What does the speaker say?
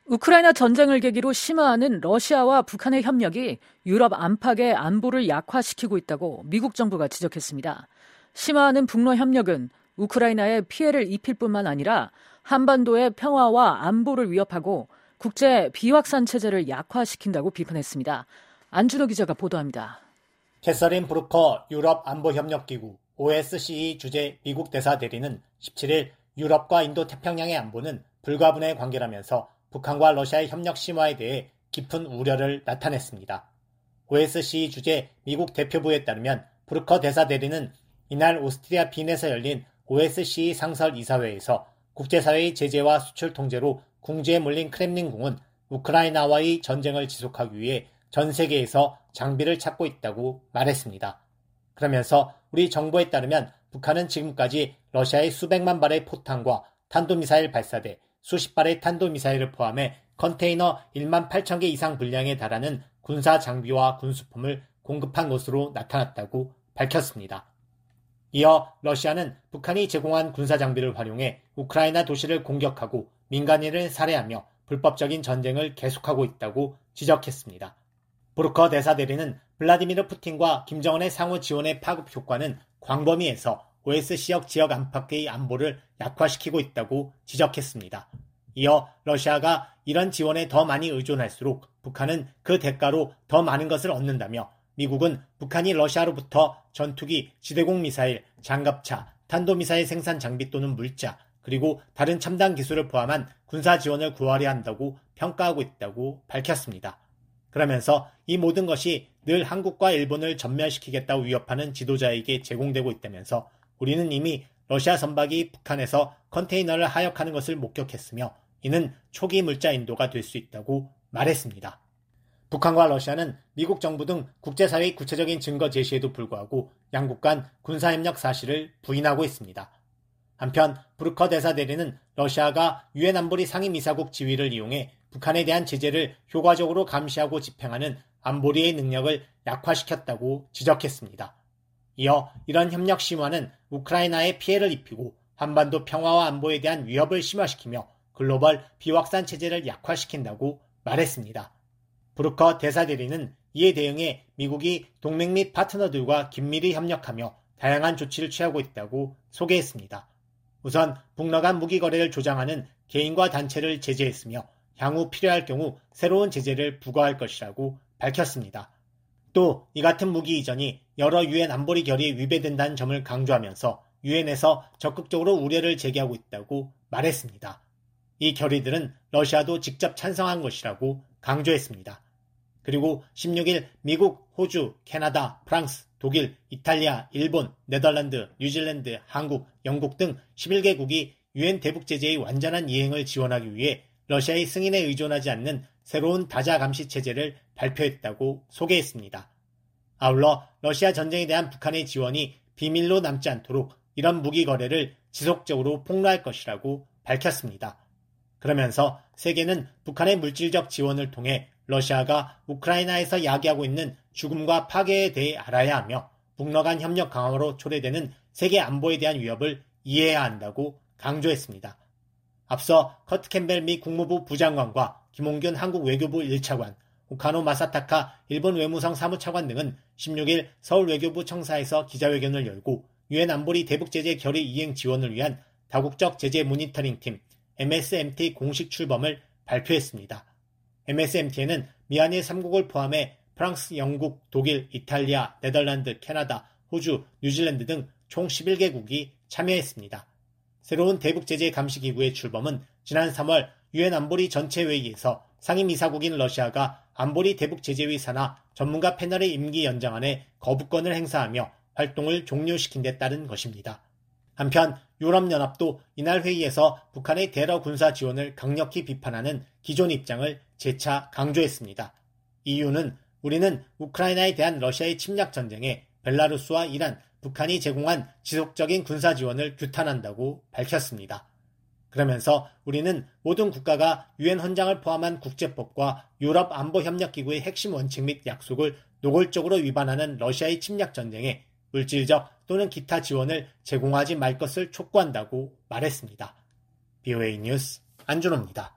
우크라이나 전쟁을 계기로 심화하는 러시아와 북한의 협력이 유럽 안팎의 안보를 약화시키고 있다고 미국 정부가 지적했습니다. 심화하는 북러 협력은 우크라이나에 피해를 입힐 뿐만 아니라 한반도의 평화와 안보를 위협하고 국제 비확산 체제를 약화시킨다고 비판했습니다. 안준호 기자가 보도합니다. 캐서린 브루커 유럽 안보협력기구 OSCE 주재 미국 대사 대리는 17일 유럽과 인도 태평양의 안보는 불가분의 관계라면서 북한과 러시아의 협력 심화에 대해 깊은 우려를 나타냈습니다. OSCE 주재 미국 대표부에 따르면 브루커 대사 대리는 이날 오스트리아 빈에서 열린 OSCE 상설 이사회에서 국제사회의 제재와 수출 통제로 궁지에 몰린 크렘린궁은 우크라이나와의 전쟁을 지속하기 위해 전 세계에서 장비를 찾고 있다고 말했습니다. 그러면서 우리 정부에 따르면 북한은 지금까지 러시아의 수백만 발의 포탄과 탄도미사일 발사대, 수십 발의 탄도미사일을 포함해 컨테이너 1만 8천 개 이상 분량에 달하는 군사 장비와 군수품을 공급한 것으로 나타났다고 밝혔습니다. 이어 러시아는 북한이 제공한 군사 장비를 활용해 우크라이나 도시를 공격하고 민간인을 살해하며 불법적인 전쟁을 계속하고 있다고 지적했습니다. 브루커 대사 대리는 블라디미르 푸틴과 김정은의 상호 지원의 파급 효과는 광범위해서 OSC역 지역 안팎의 안보를 약화시키고 있다고 지적했습니다. 이어 러시아가 이런 지원에 더 많이 의존할수록 북한은 그 대가로 더 많은 것을 얻는다며 미국은 북한이 러시아로부터 전투기, 지대공 미사일, 장갑차, 탄도미사일 생산 장비 또는 물자, 그리고 다른 첨단 기술을 포함한 군사 지원을 구하려 한다고 평가하고 있다고 밝혔습니다. 그러면서 이 모든 것이 늘 한국과 일본을 전멸시키겠다고 위협하는 지도자에게 제공되고 있다면서 우리는 이미 러시아 선박이 북한에서 컨테이너를 하역하는 것을 목격했으며 이는 초기 물자 인도가 될 수 있다고 말했습니다. 북한과 러시아는 미국 정부 등 국제사회의 구체적인 증거 제시에도 불구하고 양국 간 군사협력 사실을 부인하고 있습니다. 한편 브루커 대사 대리는 러시아가 유엔 안보리 상임이사국 지위를 이용해 북한에 대한 제재를 효과적으로 감시하고 집행하는 안보리의 능력을 약화시켰다고 지적했습니다. 이어 이런 협력 심화는 우크라이나에 피해를 입히고 한반도 평화와 안보에 대한 위협을 심화시키며 글로벌 비확산 체제를 약화시킨다고 말했습니다. 브루커 대사 대리는 이에 대응해 미국이 동맹 및 파트너들과 긴밀히 협력하며 다양한 조치를 취하고 있다고 소개했습니다. 우선 북러 간 무기 거래를 조장하는 개인과 단체를 제재했으며 향후 필요할 경우 새로운 제재를 부과할 것이라고 밝혔습니다. 또 이 같은 무기 이전이 여러 유엔 안보리 결의에 위배된다는 점을 강조하면서 유엔에서 적극적으로 우려를 제기하고 있다고 말했습니다. 이 결의들은 러시아도 직접 찬성한 것이라고 강조했습니다. 그리고 16일 미국, 호주, 캐나다, 프랑스, 독일, 이탈리아, 일본, 네덜란드, 뉴질랜드, 한국, 영국 등 11개국이 유엔 대북 제재의 완전한 이행을 지원하기 위해 러시아의 승인에 의존하지 않는 새로운 다자 감시 체제를 발표했다고 소개했습니다. 아울러 러시아 전쟁에 대한 북한의 지원이 비밀로 남지 않도록 이런 무기 거래를 지속적으로 폭로할 것이라고 밝혔습니다. 그러면서 세계는 북한의 물질적 지원을 통해 러시아가 우크라이나에서 야기하고 있는 죽음과 파괴에 대해 알아야 하며 북러 간 협력 강화로 초래되는 세계 안보에 대한 위협을 이해해야 한다고 강조했습니다. 앞서 커트 캠벨 미 국무부 부장관과 김홍균 한국 외교부 1차관, 오카노 마사타카 일본 외무성 사무차관 등은 16일 서울 외교부 청사에서 기자회견을 열고 유엔 안보리 대북제재 결의 이행 지원을 위한 다국적 제재 모니터링팀 MSMT 공식 출범을 발표했습니다. MSMT에는 미한일 3국을 포함해 프랑스, 영국, 독일, 이탈리아, 네덜란드, 캐나다, 호주, 뉴질랜드 등 총 11개국이 참여했습니다. 새로운 대북제재 감시기구의 출범은 지난 3월 유엔 안보리 전체 회의에서 상임이사국인 러시아가 안보리 대북제재위 산하 전문가 패널의 임기 연장안에 거부권을 행사하며 활동을 종료시킨 데 따른 것입니다. 한편 유럽연합도 이날 회의에서 북한의 대러 군사 지원을 강력히 비판하는 기존 입장을 재차 강조했습니다. EU는 우리는 우크라이나에 대한 러시아의 침략 전쟁에 벨라루스와 이란, 북한이 제공한 지속적인 군사 지원을 규탄한다고 밝혔습니다. 그러면서 우리는 모든 국가가 유엔 헌장을 포함한 국제법과 유럽 안보협력기구의 핵심 원칙 및 약속을 노골적으로 위반하는 러시아의 침략 전쟁에 물질적 또는 기타 지원을 제공하지 말 것을 촉구한다고 말했습니다. BOA 뉴스 안준호입니다.